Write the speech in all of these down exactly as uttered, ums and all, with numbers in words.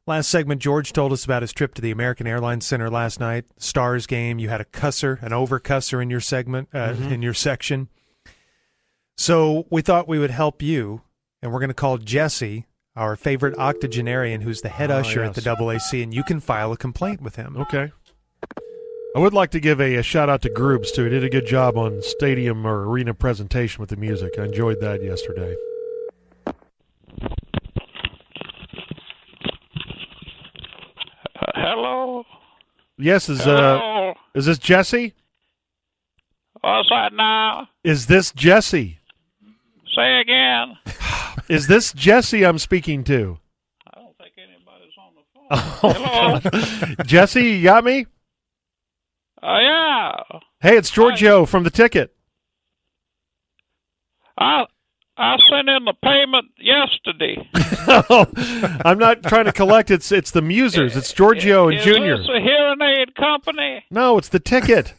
Last segment, George told us about his trip to the American Airlines Center last night. Stars game. You had a cusser, an over-cusser in your segment, uh, mm-hmm. in your section. So we thought we would help you, and we're going to call Jesse, our favorite octogenarian, who's the head oh, usher yes. at the double A C, and you can file a complaint with him. Okay. I would like to give a, a shout-out to Groobs, too. He did a good job on stadium or arena presentation with the music. I enjoyed that yesterday. Hello? Yes, is Hello? uh is this Jesse? What's that now? Is this Jesse? Say again. Is this Jesse I'm speaking to? I don't think anybody's on the phone. Hello? Jesse, you got me? Uh, yeah. Hey, it's Giorgio I, from The Ticket. I I sent in the payment yesterday. No, I'm not trying to collect. It's it's the Musers. It's Giorgio and Is Junior. Is this a hearing aid company? No, it's The Ticket.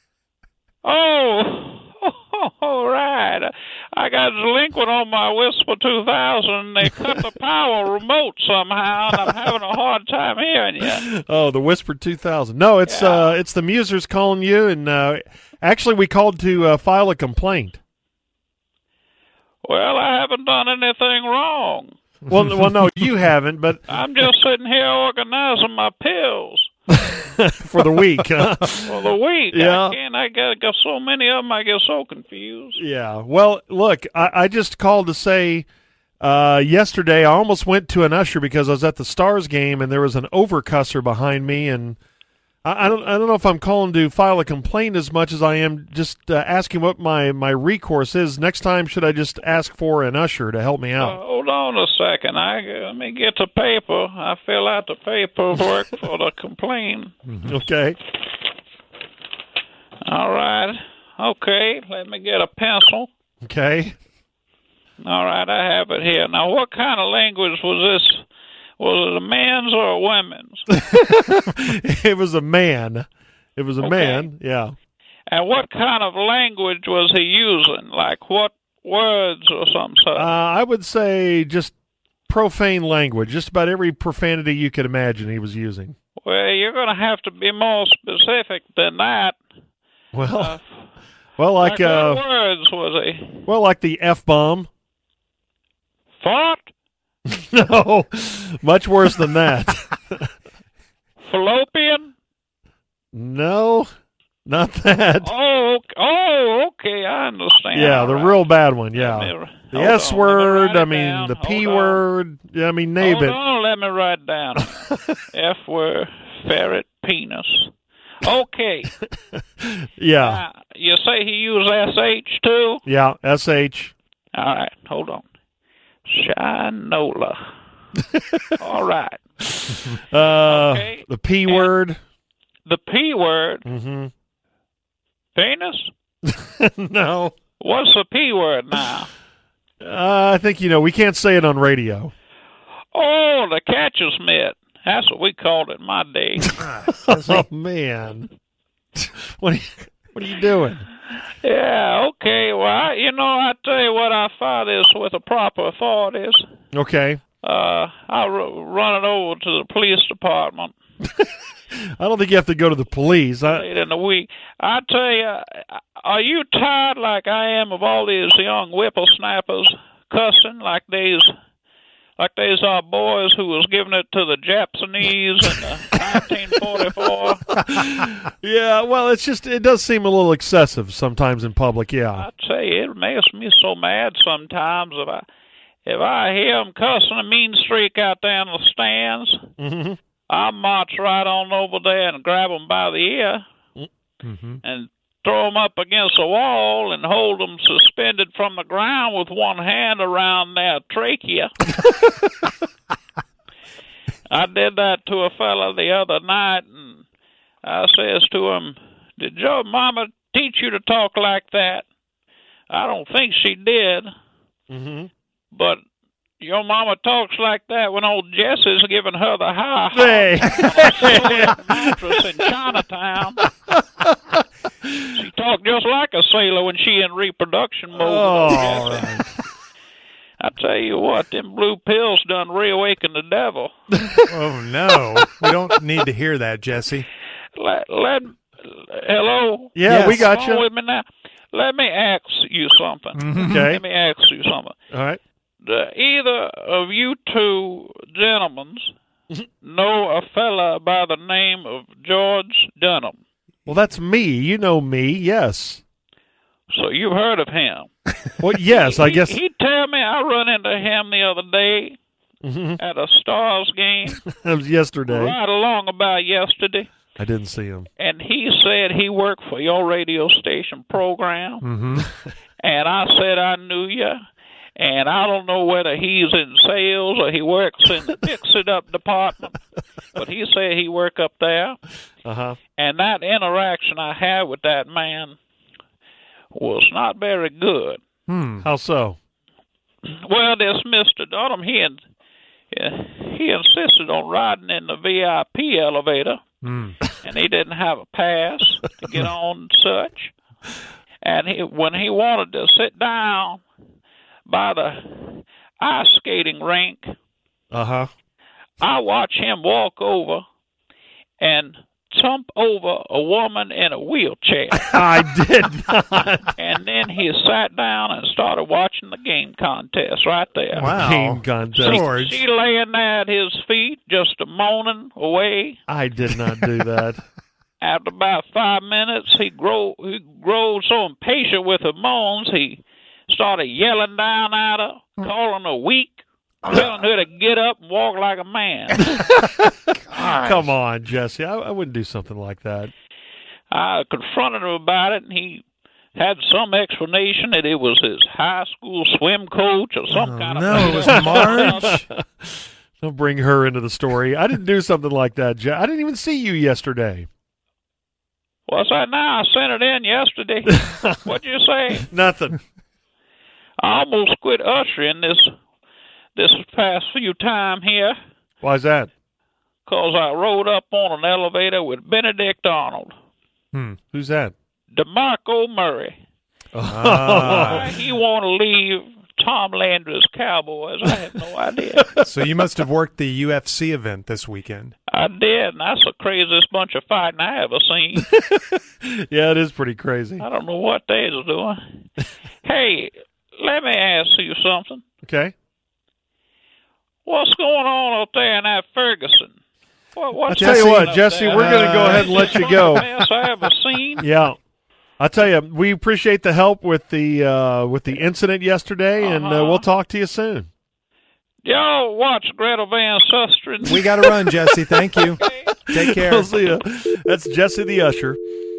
Oh, all right. I got delinquent on my Whisper two thousand, and they cut the power remote somehow, and I'm having a hard time hearing you. Oh, the Whisper two thousand. No, it's yeah. uh, it's the Musers calling you, and uh, actually we called to uh, file a complaint. Well, I haven't done anything wrong. Well, well, no, you haven't, but I'm just sitting here organizing my pills. For the week, huh? For the week. Yeah. I can't. I got, got so many of them, I get so confused. Yeah. Well, look, I, I just called to say uh, yesterday I almost went to an usher because I was at the Stars game and there was an overcusser behind me, and I, I don't I don't know if I'm calling to file a complaint as much as I am just uh, asking what my, my recourse is. Next time, should I just ask for an usher to help me out? Uh, hold on a second. I let me get the paper. I fill out the paperwork for the complaint. Mm-hmm. Okay. All right. Okay. Let me get a pencil. Okay. All right. I have it here. Now, what kind of language was this? Was it a man's or a women's? It was a man. It was a okay. man, yeah. And what kind of language was he using? Like what words or something? Uh, I would say just profane language. Just about every profanity you could imagine he was using. Well, you're going to have to be more specific than that. Well, uh, well, like, like uh, what words was he? Well, like the F-bomb. Fart? No, much worse than that. Fallopian? No, not that. Oh, oh, okay, I understand. Yeah, the right. real bad one, yeah. Me, the S on, word, I mean, down. the P hold word, yeah, I mean, name hold it. On, let me write down. F word, ferret, penis. Okay. Yeah. Now, you say he used S H too? Yeah, S H. All right, hold on. Shinola. All right. Uh, okay. The P and word. The P word? Mm-hmm. Penis? No. What's the P word now? Uh, I think, you know, we can't say it on radio. Oh, the catcher's mitt. That's what we called it in my day. Oh, man. What are you, what are you doing? Yeah, okay. Well, I, you know, I tell you what, I file this with the proper authorities. Okay. Uh, I'll r- run it over to the police department. I don't think you have to go to the police. I... Late in the week. I tell you, are you tired like I am of all these young whippersnappers cussing like these, like these are boys who was giving it to the Japanese in the nineteen forty-four? Yeah, well, it's just, it does seem a little excessive sometimes in public, yeah. I tell you, it makes me so mad sometimes if I, if I hear them cussing a mean streak out there in the stands. Mm-hmm. I'll march right on over there and grab them by the ear mm-hmm. and throw them up against the wall and hold them suspended from the ground with one hand around their trachea. I did that to a fella the other night, and I says to him, "Did your mama teach you to talk like that?" I don't think she did, mm-hmm. but your mama talks like that when old Jesse's giving her the high hey. mattress in Chinatown. She talked just like a sailor when she in reproduction mode. Oh, right. I tell you what, them blue pills done reawaken the devil. Oh, no. We don't need to hear that, Jesse. Let, let, hello? Yeah, Yes. we got Come on you. with me now. Let me ask you something. Mhm. Okay. Let me ask you something. All right. Do either of you two gentlemen know a fella by the name of George Dunham? Well, that's me. You know me. Yes. So you've heard of him. Well, yes, I He- guess. He tell me I run into him the other day Mhm. at a Stars game, That was yesterday. right along about yesterday, I didn't see him. and he said he worked for your radio station program, Mm-hmm. and I said I knew you, and I don't know whether he's in sales or he works in the fix-it-up department, but he said he worked up there, Uh-huh. and that interaction I had with that man was not very good. Hmm. How so? Well, this Mister Dunham, he in, he insisted on riding in the V I P elevator, Mm. and he didn't have a pass to get on and such. And he, when he wanted to sit down by the ice skating rink, Uh-huh. I watched him walk over and thump over a woman in a wheelchair. I did not. And then he sat down and started watching the game contest right there. Wow. Game contest. George. She laying there at his feet, just a moaning away. I did not do that. After about five minutes, he grow he grew so impatient with her moans, he started yelling down at her, calling her weak, telling her to get up and walk like a man. Come on, Jesse. I, I wouldn't do something like that. I confronted him about it, and he had some explanation that it was his high school swim coach or some Oh, kind of... no, it was Marge. Don't bring her into the story. I didn't do something like that, Je- I didn't even see you yesterday. What's that now? I sent it in yesterday. What'd you say? Nothing. I almost quit ushering this this past few time here Why's that? because I rode up on an elevator with Benedict Arnold, Hmm. Who's that? DeMarco Murray. Ah. Why he want to leave Tom Landry's Cowboys, I have no idea. So you must have worked the U F C event this weekend. I did, and that's the craziest bunch of fighting I ever seen. Yeah, it is pretty crazy. I don't know what they was doing. Hey, let me ask you something. Okay. What's going on up there in that Ferguson? What, what's I'll tell you going what, up Jesse, there? we're going to go ahead and let you go. Best I ever seen. Yeah. I'll tell you, we appreciate the help with the uh, with the incident yesterday, and uh, Uh-huh. we'll talk to you soon. Y'all watch Greta Van Susteren. We got to run, Jesse. Thank you. Take care. We'll see you. That's Jesse the Usher.